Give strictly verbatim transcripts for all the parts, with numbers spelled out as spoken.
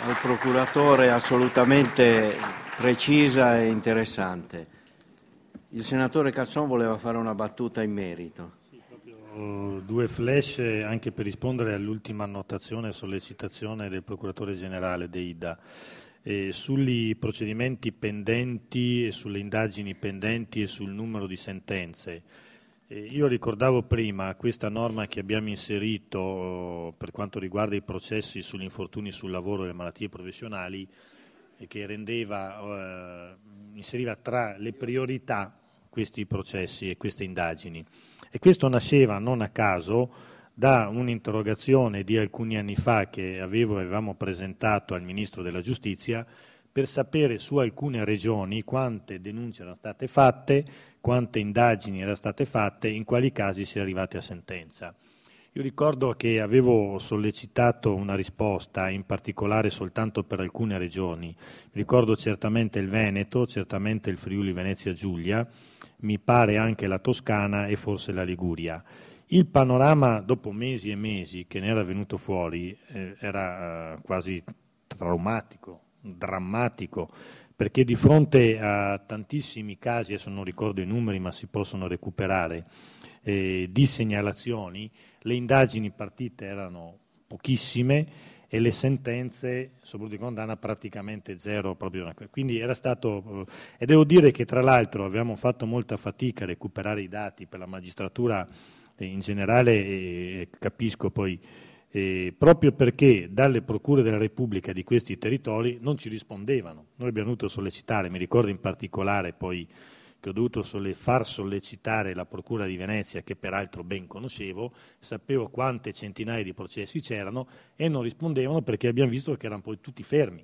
al procuratore, assolutamente precisa e interessante. Il senatore Casson voleva fare una battuta in merito. Sì, proprio due flash anche per rispondere all'ultima annotazione e sollecitazione del procuratore generale Deida. Eh, sui procedimenti pendenti e sulle indagini pendenti e sul numero di sentenze. Eh, io ricordavo prima questa norma che abbiamo inserito per quanto riguarda i processi sugli infortuni sul lavoro e le malattie professionali e che rendeva, eh, inseriva tra le priorità questi processi e queste indagini. E questo nasceva non a caso da un'interrogazione di alcuni anni fa che avevo, avevamo presentato al Ministro della Giustizia per sapere su alcune regioni quante denunce erano state fatte, quante indagini erano state fatte, in quali casi si è arrivati a sentenza. Io ricordo che avevo sollecitato una risposta, in particolare soltanto per alcune regioni. Ricordo certamente il Veneto, certamente il Friuli Venezia Giulia, mi pare anche la Toscana e forse la Liguria. Il panorama, dopo mesi e mesi che ne era venuto fuori, eh, era eh, quasi traumatico, drammatico, perché di fronte a tantissimi casi, adesso non ricordo i numeri ma si possono recuperare, eh, di segnalazioni, le indagini partite erano pochissime e le sentenze, soprattutto di condanna, praticamente zero. Proprio. Quindi era stato, e devo dire che tra l'altro abbiamo fatto molta fatica a recuperare i dati per la magistratura in generale, eh, capisco poi, eh, proprio perché dalle procure della Repubblica di questi territori non ci rispondevano. Noi abbiamo dovuto sollecitare, mi ricordo in particolare poi che ho dovuto solle- far sollecitare la Procura di Venezia, che peraltro ben conoscevo, sapevo quante centinaia di processi c'erano e non rispondevano perché abbiamo visto che erano poi tutti fermi.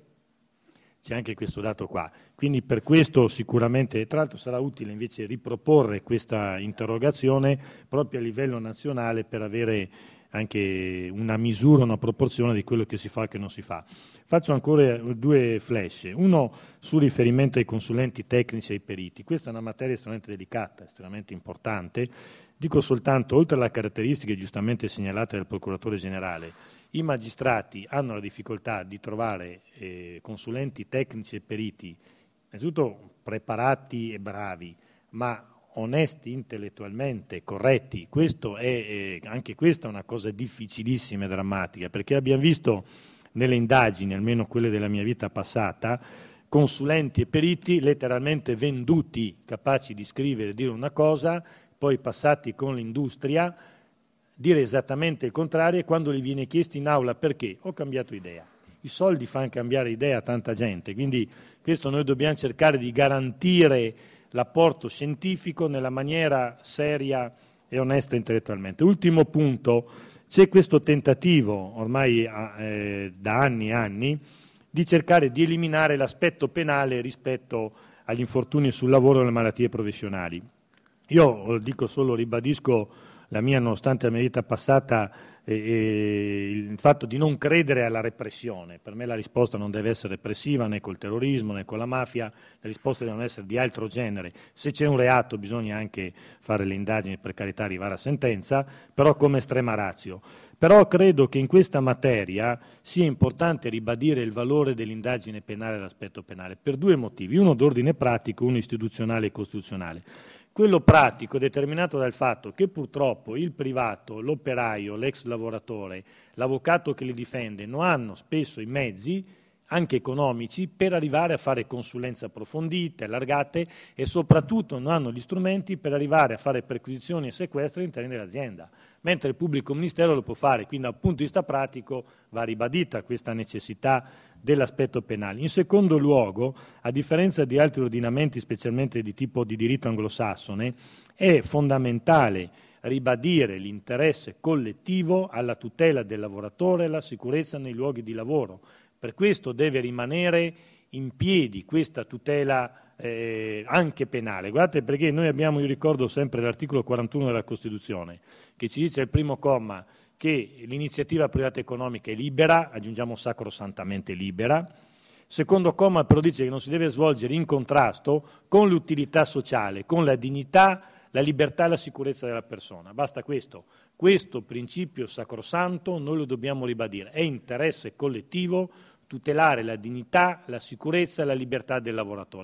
C'è anche questo dato qua. Quindi per questo sicuramente, tra l'altro sarà utile invece riproporre questa interrogazione proprio a livello nazionale per avere anche una misura, una proporzione di quello che si fa e che non si fa. Faccio ancora due flash. Uno sul riferimento ai consulenti tecnici e ai periti. Questa è una materia estremamente delicata, estremamente importante. Dico soltanto, oltre alle caratteristiche giustamente segnalate dal procuratore generale, i magistrati hanno la difficoltà di trovare eh, consulenti tecnici e periti, innanzitutto preparati e bravi, ma onesti intellettualmente, corretti. Questo è, eh, anche questa è una cosa difficilissima e drammatica, perché abbiamo visto nelle indagini, almeno quelle della mia vita passata, consulenti e periti letteralmente venduti, capaci di scrivere e dire una cosa, poi passati con l'industria, dire esattamente il contrario, e quando gli viene chiesto in aula perché, ho cambiato idea. I soldi fanno cambiare idea a tanta gente, quindi questo noi dobbiamo cercare di garantire l'apporto scientifico nella maniera seria e onesta intellettualmente. Ultimo punto, c'è questo tentativo ormai eh, da anni e anni di cercare di eliminare l'aspetto penale rispetto agli infortuni sul lavoro e alle malattie professionali. Io dico solo, ribadisco la mia, nonostante la mia vita passata, eh, eh, il fatto di non credere alla repressione. Per me la risposta non deve essere repressiva né col terrorismo né con la mafia, le risposte devono essere di altro genere. Se c'è un reato bisogna anche fare le indagini, per carità arrivare a sentenza, però come estrema ratio. Però credo che in questa materia sia importante ribadire il valore dell'indagine penale e l'aspetto penale, per due motivi, uno d'ordine pratico, uno istituzionale e costituzionale. Quello pratico è determinato dal fatto che purtroppo il privato, l'operaio, l'ex lavoratore, l'avvocato che li difende non hanno spesso i mezzi, anche economici, per arrivare a fare consulenze approfondite, allargate, e soprattutto non hanno gli strumenti per arrivare a fare perquisizioni e sequestri all'interno dell'azienda, mentre il pubblico ministero lo può fare. Quindi dal punto di vista pratico va ribadita questa necessità dell'aspetto penale. In secondo luogo, a differenza di altri ordinamenti, specialmente di tipo di diritto anglosassone, è fondamentale ribadire l'interesse collettivo alla tutela del lavoratore e alla sicurezza nei luoghi di lavoro. Per questo deve rimanere in piedi questa tutela eh, anche penale. Guardate, perché noi abbiamo, io ricordo sempre l'articolo quarantuno della Costituzione, che ci dice al primo comma che l'iniziativa privata economica è libera, aggiungiamo sacrosantamente libera. Secondo comma però dice che non si deve svolgere in contrasto con l'utilità sociale, con la dignità, la libertà e la sicurezza della persona. Basta questo. Questo principio sacrosanto noi lo dobbiamo ribadire. È interesse collettivo tutelare la dignità, la sicurezza e la libertà del lavoratore.